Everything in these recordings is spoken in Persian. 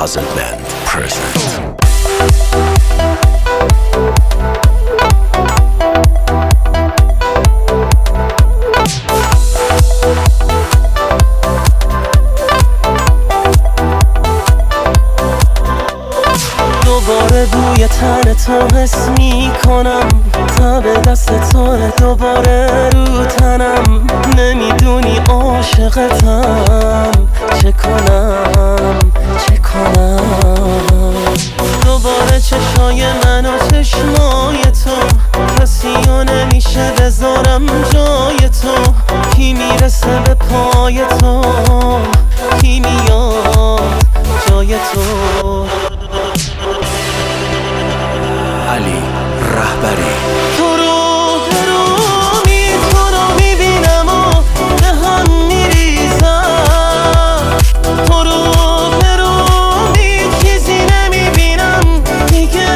Puzzle Band present. دوباره بوی تن تو حس میکنم، تب دست تو دوباره رو تنم. نمیدونی عاشقتم، چه کنم چه کنم. دوباره چشای من و چشمای تو، کسی رو نمیشه بذارم جای تو. کی میرسه به پای تو، کی میاد جای تو. علی رهبری. تو رو میبینم و به هم میریزم. تو رو چیزی نمیبینم دیگه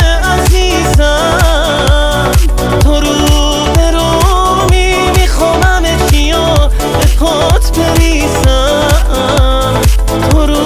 عزیزم. تو رو میخوام همه چیو به پات بریزم. تو رو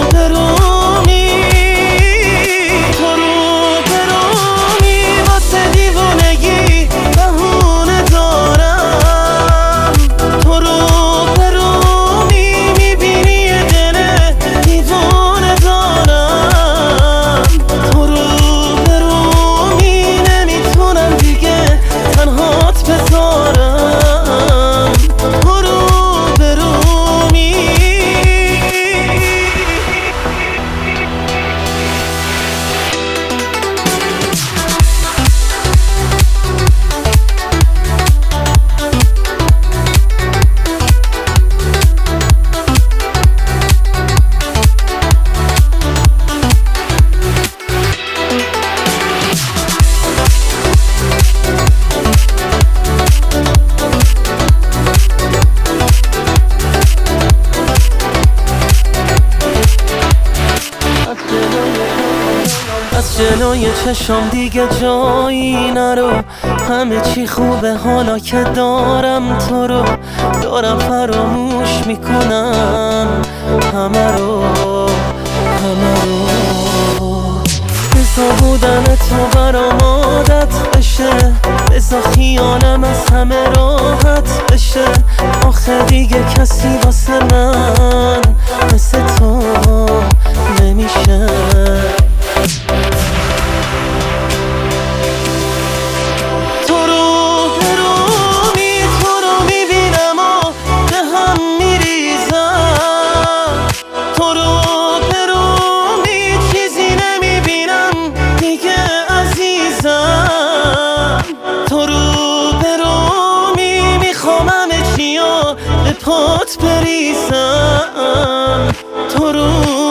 از جلوی چشم دیگه جایی نرو. همه چی خوبه حالا که دارم تو رو. دارم فراموش میکنم همه رو. بزا بودن تو برام عادت بشه، بزا خیالم از همه راحت بشه. آخه دیگه کسی واسه من مثل تو نمیشه. تو رو میبینم و به هم میریزم. تو رو چیزی نمیبینم دیگه عزیزم. تو رو میخوام همه چیو به پات بریزم. تو رو